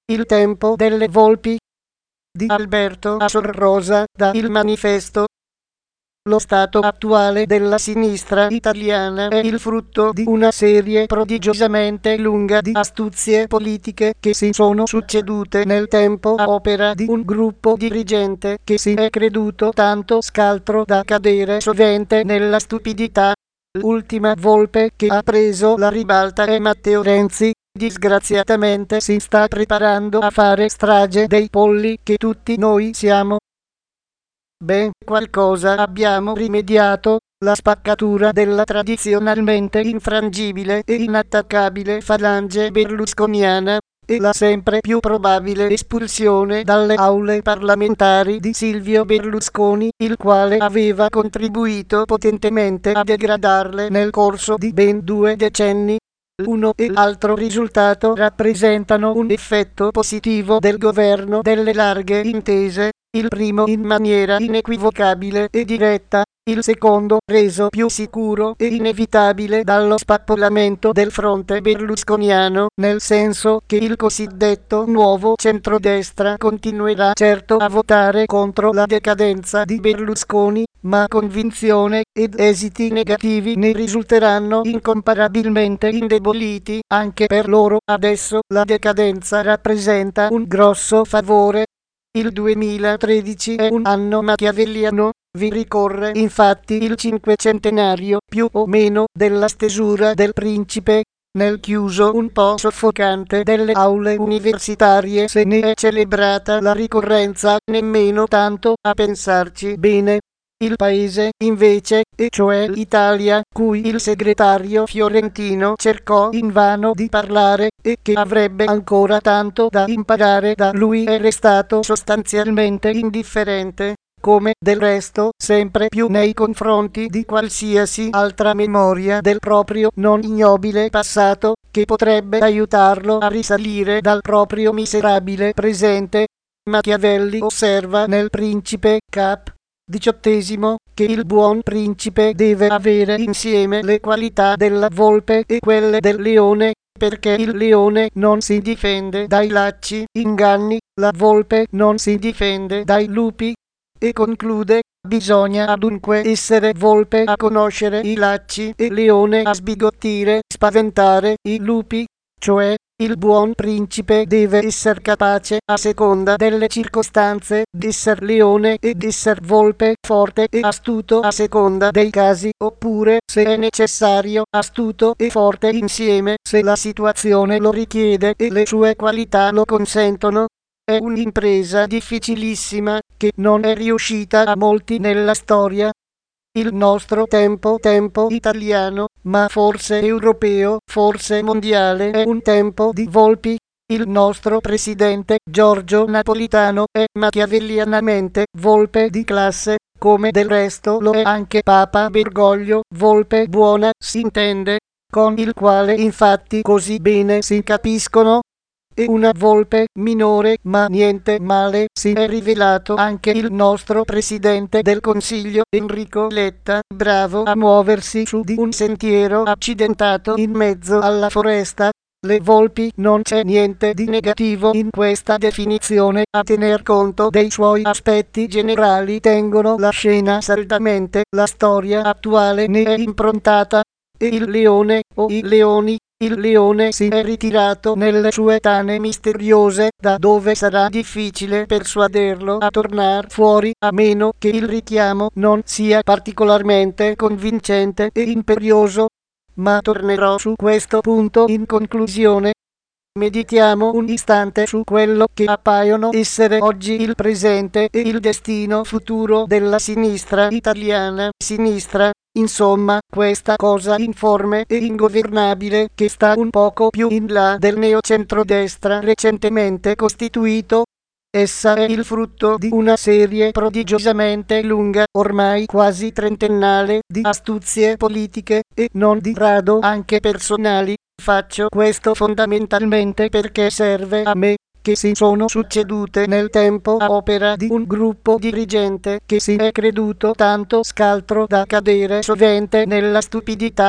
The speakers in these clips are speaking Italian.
Il tempo delle volpi di Alberto Asor Rosa da Il Manifesto. Lo stato attuale della sinistra italiana è il frutto di una serie prodigiosamente lunga di astuzie politiche che si sono succedute nel tempo a opera di un gruppo dirigente che si è creduto tanto scaltro da cadere sovente nella stupidità. L'ultima volpe che ha preso la ribalta è Matteo Renzi. Disgraziatamente si sta preparando a fare strage dei polli che tutti noi siamo. Beh, qualcosa abbiamo rimediato, la spaccatura della tradizionalmente infrangibile e inattaccabile falange berlusconiana e la sempre più probabile espulsione dalle aule parlamentari di Silvio Berlusconi, il quale aveva contribuito potentemente a degradarle nel corso di ben 2 decenni. L'uno e l'altro risultato rappresentano un effetto positivo del governo delle larghe intese, il primo in maniera inequivocabile e diretta, il secondo reso più sicuro e inevitabile dallo spappolamento del fronte berlusconiano, nel senso che il cosiddetto nuovo centrodestra continuerà certo a votare contro la decadenza di Berlusconi, ma convinzione ed esiti negativi ne risulteranno incomparabilmente indeboliti anche per loro. Adesso la decadenza rappresenta un grosso favore. Il 2013 è un anno machiavelliano, vi ricorre infatti il cinquecentenario più o meno della stesura del Principe. Nel chiuso un po' soffocante delle aule universitarie se ne è celebrata la ricorrenza, nemmeno tanto a pensarci bene. Il paese, invece, e cioè l'Italia, cui il segretario fiorentino cercò invano di parlare e che avrebbe ancora tanto da imparare da lui, è restato sostanzialmente indifferente, come del resto sempre più nei confronti di qualsiasi altra memoria del proprio non ignobile passato, che potrebbe aiutarlo a risalire dal proprio miserabile presente. Machiavelli osserva nel Principe Cap. XVIII che il buon principe deve avere insieme le qualità della volpe e quelle del leone, perché il leone non si difende dai lacci, inganni, la volpe non si difende dai lupi. E conclude: bisogna dunque essere volpe a conoscere i lacci e leone a sbigottire, spaventare i lupi, cioè il buon principe deve essere capace, a seconda delle circostanze, d'esser leone e d'esser volpe, forte e astuto a seconda dei casi, oppure, se è necessario, astuto e forte insieme, se la situazione lo richiede e le sue qualità lo consentono. È un'impresa difficilissima, che non è riuscita a molti nella storia. Il nostro tempo italiano, ma forse europeo, forse mondiale, è un tempo di volpi. Il nostro presidente Giorgio Napolitano è machiavellianamente volpe di classe, come del resto lo è anche Papa Bergoglio, volpe buona, si intende, con il quale infatti così bene si capiscono. E una volpe minore, ma niente male, si è rivelato anche il nostro Presidente del Consiglio Enrico Letta, bravo a muoversi su di un sentiero accidentato in mezzo alla foresta. Le volpi, non c'è niente di negativo in questa definizione, a tener conto dei suoi aspetti generali tengono la scena saldamente, la storia attuale ne è improntata. E il leone, o i leoni, il leone si è ritirato nelle sue tane misteriose, da dove sarà difficile persuaderlo a tornar fuori, a meno che il richiamo non sia particolarmente convincente e imperioso. Ma tornerò su questo punto in conclusione. Meditiamo un istante su quello che appaiono essere oggi il presente e il destino futuro della sinistra italiana. Sinistra, insomma, questa cosa informe e ingovernabile che sta un poco più in là del neocentrodestra recentemente costituito. Essa è il frutto di una serie prodigiosamente lunga, ormai quasi trentennale, di astuzie politiche e non di rado anche personali. Faccio questo fondamentalmente perché serve a me, che si sono succedute nel tempo a opera di un gruppo dirigente che si è creduto tanto scaltro da cadere sovente nella stupidità.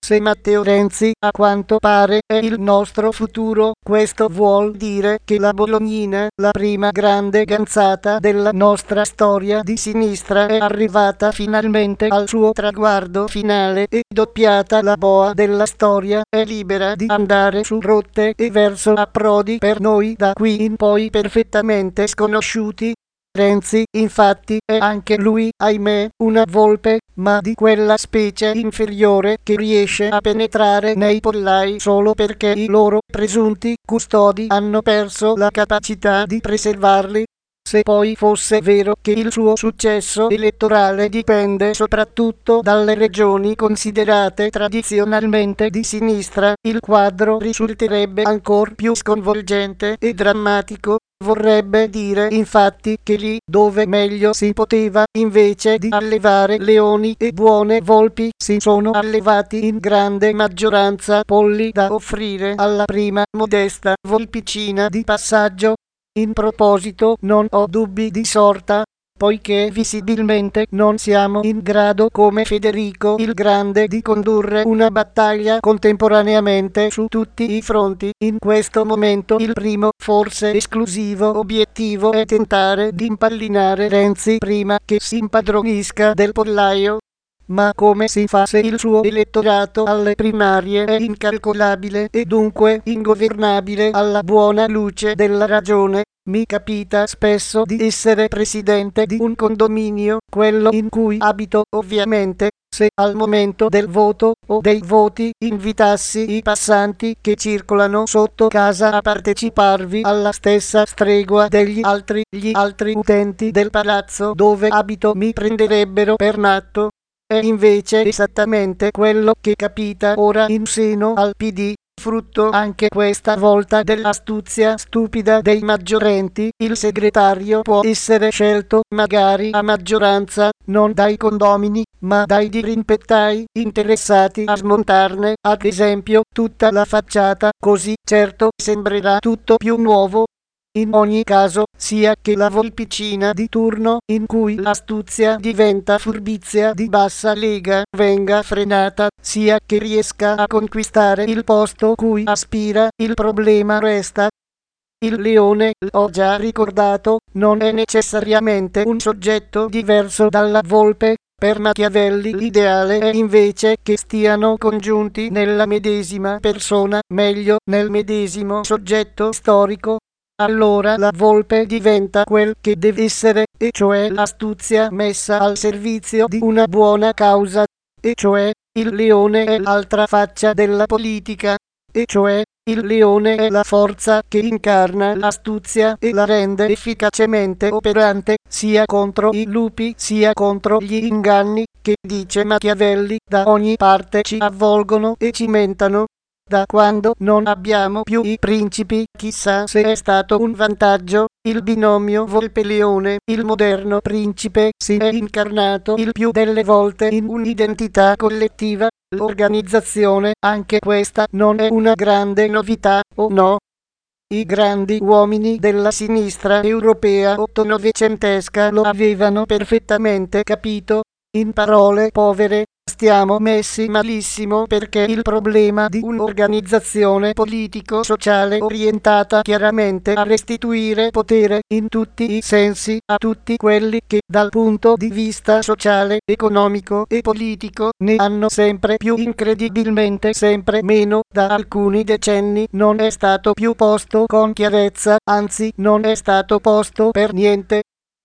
Se Matteo Renzi a quanto pare è il nostro futuro, questo vuol dire che la Bolognina, la prima grande ganzata della nostra storia di sinistra, è arrivata finalmente al suo traguardo finale e, doppiata la boa della storia, è libera di andare su rotte e verso approdi per noi da qui in poi perfettamente sconosciuti. Renzi, infatti, è anche lui, ahimè, una volpe, ma di quella specie inferiore che riesce a penetrare nei pollai solo perché i loro presunti custodi hanno perso la capacità di preservarli. Se poi fosse vero che il suo successo elettorale dipende soprattutto dalle regioni considerate tradizionalmente di sinistra, il quadro risulterebbe ancor più sconvolgente e drammatico. Vorrebbe dire infatti che lì dove meglio si poteva, invece di allevare leoni e buone volpi, si sono allevati in grande maggioranza polli da offrire alla prima modesta volpicina di passaggio. In proposito non ho dubbi di sorta, poiché visibilmente non siamo in grado come Federico il Grande di condurre una battaglia contemporaneamente su tutti i fronti. In questo momento il primo, forse esclusivo obiettivo è tentare di impallinare Renzi prima che si impadronisca del pollaio. Ma come si fa se il suo elettorato alle primarie è incalcolabile e dunque ingovernabile alla buona luce della ragione? Mi capita spesso di essere presidente di un condominio, quello in cui abito ovviamente. Se al momento del voto o dei voti invitassi i passanti che circolano sotto casa a parteciparvi alla stessa stregua degli altri, gli altri utenti del palazzo dove abito mi prenderebbero per matto. È invece esattamente quello che capita ora in seno al PD, frutto anche questa volta dell'astuzia stupida dei maggiorenti. Il segretario può essere scelto magari a maggioranza, non dai condomini, ma dai dirimpettai interessati a smontarne, ad esempio, tutta la facciata, così certo sembrerà tutto più nuovo. In ogni caso, sia che la volpicina di turno, in cui l'astuzia diventa furbizia di bassa lega, venga frenata, sia che riesca a conquistare il posto cui aspira, il problema resta. Il leone, l'ho già ricordato, non è necessariamente un soggetto diverso dalla volpe. Per Machiavelli l'ideale è invece che stiano congiunti nella medesima persona, meglio nel medesimo soggetto storico. Allora la volpe diventa quel che deve essere, e cioè l'astuzia messa al servizio di una buona causa, e cioè il leone è l'altra faccia della politica, e cioè il leone è la forza che incarna l'astuzia e la rende efficacemente operante, sia contro i lupi sia contro gli inganni, che, dice Machiavelli, da ogni parte ci avvolgono e ci mentano. Da quando non abbiamo più i principi, chissà se è stato un vantaggio, il binomio Volpe-Leone, il moderno principe, si è incarnato il più delle volte in un'identità collettiva. L'organizzazione, anche questa, non è una grande novità, o no? I grandi uomini della sinistra europea otto-novecentesca lo avevano perfettamente capito. In parole povere, stiamo messi malissimo perché il problema di un'organizzazione politico-sociale orientata chiaramente a restituire potere in tutti i sensi a tutti quelli che dal punto di vista sociale, economico e politico ne hanno sempre più, incredibilmente sempre meno, da alcuni decenni non è stato più posto con chiarezza, anzi non è stato posto per niente.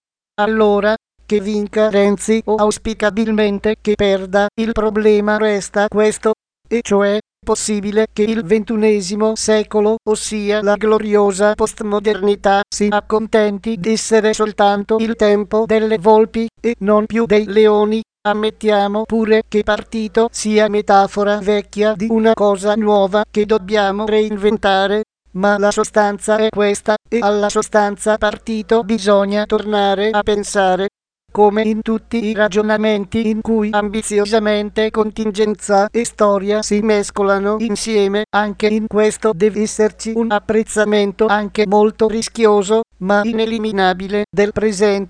Allora, che vinca Renzi o auspicabilmente che perda, il problema resta questo, e cioè, possibile che il XXI secolo, ossia la gloriosa postmodernità, si accontenti d'essere soltanto il tempo delle volpi, e non più dei leoni? Ammettiamo pure che partito sia metafora vecchia di una cosa nuova che dobbiamo reinventare, ma la sostanza è questa, e alla sostanza partito bisogna tornare a pensare. Come in tutti i ragionamenti in cui ambiziosamente contingenza e storia si mescolano insieme, anche in questo deve esserci un apprezzamento anche molto rischioso, ma ineliminabile, del presente.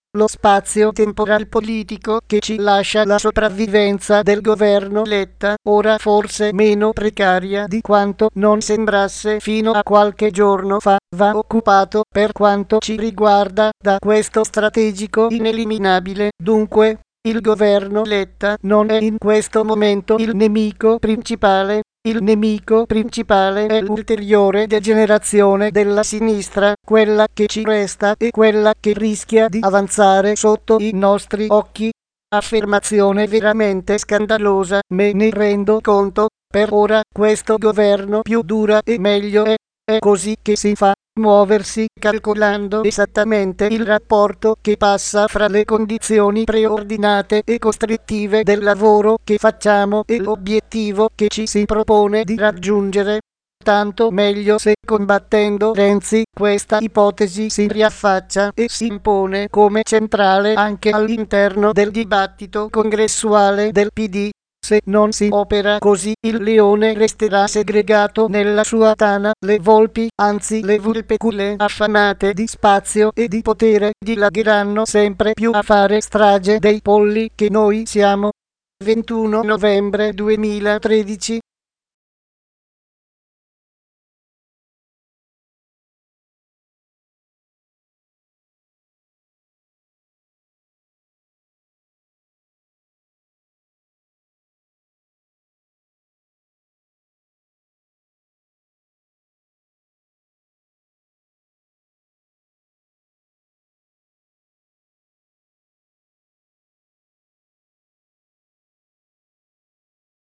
lo spazio temporal politico che ci lascia la sopravvivenza del governo Letta, ora forse meno precaria di quanto non sembrasse fino a qualche giorno fa, va occupato, per quanto ci riguarda, da questo strategico ineliminabile. Dunque, il governo Letta non è in questo momento il nemico principale. Il nemico principale è l'ulteriore degenerazione della sinistra, quella che ci resta e quella che rischia di avanzare sotto i nostri occhi. Affermazione veramente scandalosa, me ne rendo conto. Per ora questo governo più dura e meglio è così che si fa. Muoversi calcolando esattamente il rapporto che passa fra le condizioni preordinate e costrittive del lavoro che facciamo e l'obiettivo che ci si propone di raggiungere. Tanto meglio se, combattendo Renzi, questa ipotesi si riaffaccia e si impone come centrale anche all'interno del dibattito congressuale del PD. Se non si opera così, il leone resterà segregato nella sua tana, le volpi, anzi le vulpecule affamate di spazio e di potere, dilagheranno sempre più a fare strage dei polli che noi siamo. 21 novembre 2013